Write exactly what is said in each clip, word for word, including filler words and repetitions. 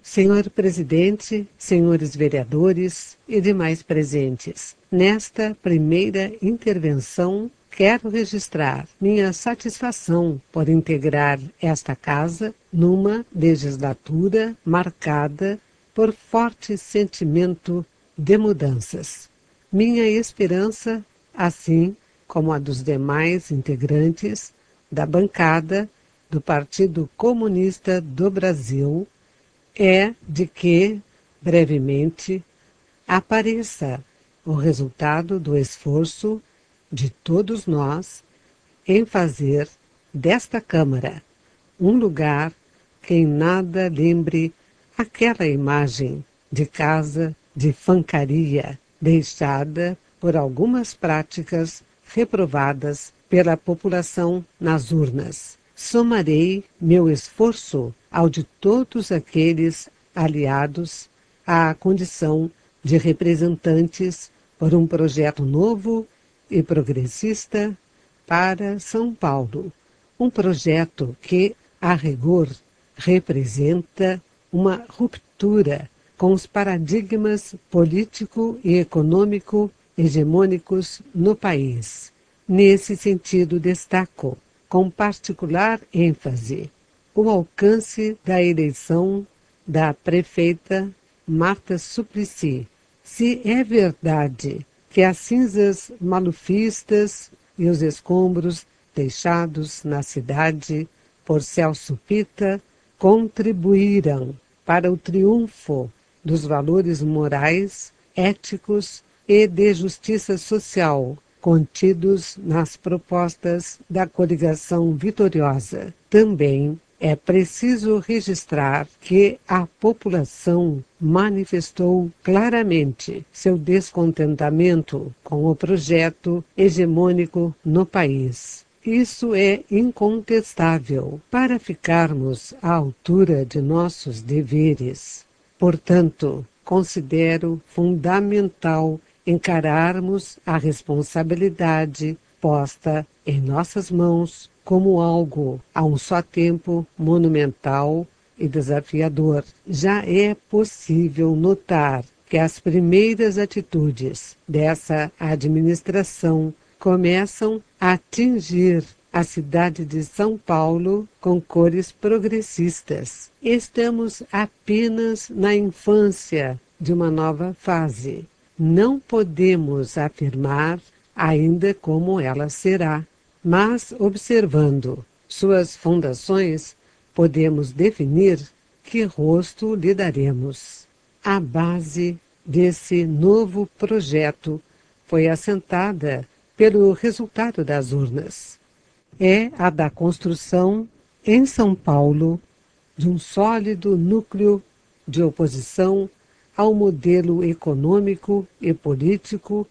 Senhor Presidente, senhores vereadores e demais presentes, nesta primeira intervenção, quero registrar minha satisfação por integrar esta casa numa legislatura marcada por forte sentimento de mudanças. Minha esperança, assim como a dos demais integrantes da bancada do Partido Comunista do Brasil, é de que, brevemente, apareça o resultado do esforço de todos nós em fazer desta Câmara um lugar que em nada lembre aquela imagem de casa de fancaria deixada por algumas práticas reprovadas pela população nas urnas. Somarei meu esforço ao de todos aqueles aliados à condição de representantes por um projeto novo e progressista para São Paulo. Um projeto que, a rigor, representa uma ruptura com os paradigmas político e econômico hegemônicos no país. Nesse sentido, destaco, com particular ênfase, o alcance da eleição da prefeita Marta Suplicy. Se é verdade que as cinzas malufistas e os escombros deixados na cidade por Celso Pitta contribuíram para o triunfo dos valores morais, éticos e de justiça social contidos nas propostas da coligação vitoriosa. Também é preciso registrar que a população manifestou claramente seu descontentamento com o projeto hegemônico no país. Isso é incontestável para ficarmos à altura de nossos deveres. Portanto, considero fundamental encararmos a responsabilidade posta em nossas mãos como algo, a um só tempo, monumental e desafiador. Já é possível notar que as primeiras atitudes dessa administração começam a atingir a cidade de São Paulo com cores progressistas. Estamos apenas na infância de uma nova fase. Não podemos afirmar ainda como ela será, mas observando suas fundações, podemos definir que rosto lhe daremos. A base desse novo projeto foi assentada pelo resultado das urnas. É a da construção, em São Paulo, de um sólido núcleo de oposição ao modelo econômico e político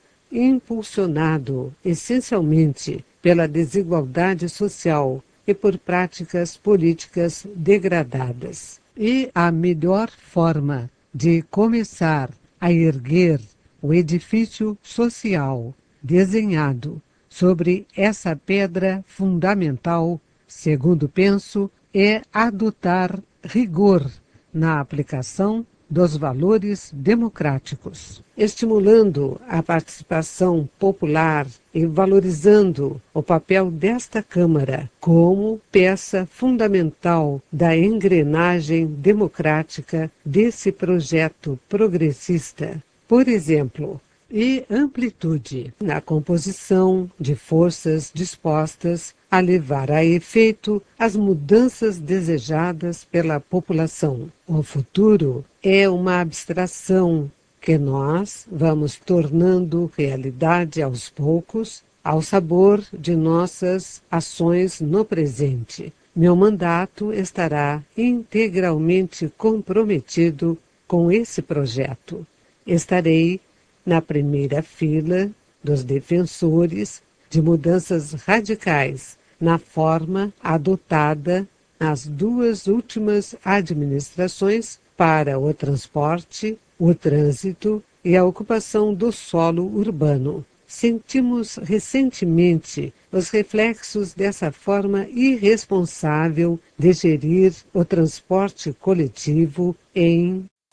impulsionado essencialmente pela desigualdade social e por práticas políticas degradadas. E a melhor forma de começar a erguer o edifício social desenhado sobre essa pedra fundamental, segundo penso, é adotar rigor na aplicação dos valores democráticos, estimulando a participação popular e valorizando o papel desta Câmara como peça fundamental da engrenagem democrática desse projeto progressista. Por exemplo, e amplitude na composição de forças dispostas a levar a efeito as mudanças desejadas pela população. O futuro é uma abstração que nós vamos tornando realidade aos poucos, ao sabor de nossas ações no presente. Meu mandato estará integralmente comprometido com esse projeto. Estarei na primeira fila dos defensores de mudanças radicais na forma adotada nas duas últimas administrações para o transporte, o trânsito e a ocupação do solo urbano. sentimos recentemente os reflexos dessa forma irresponsável de gerir o transporte coletivo em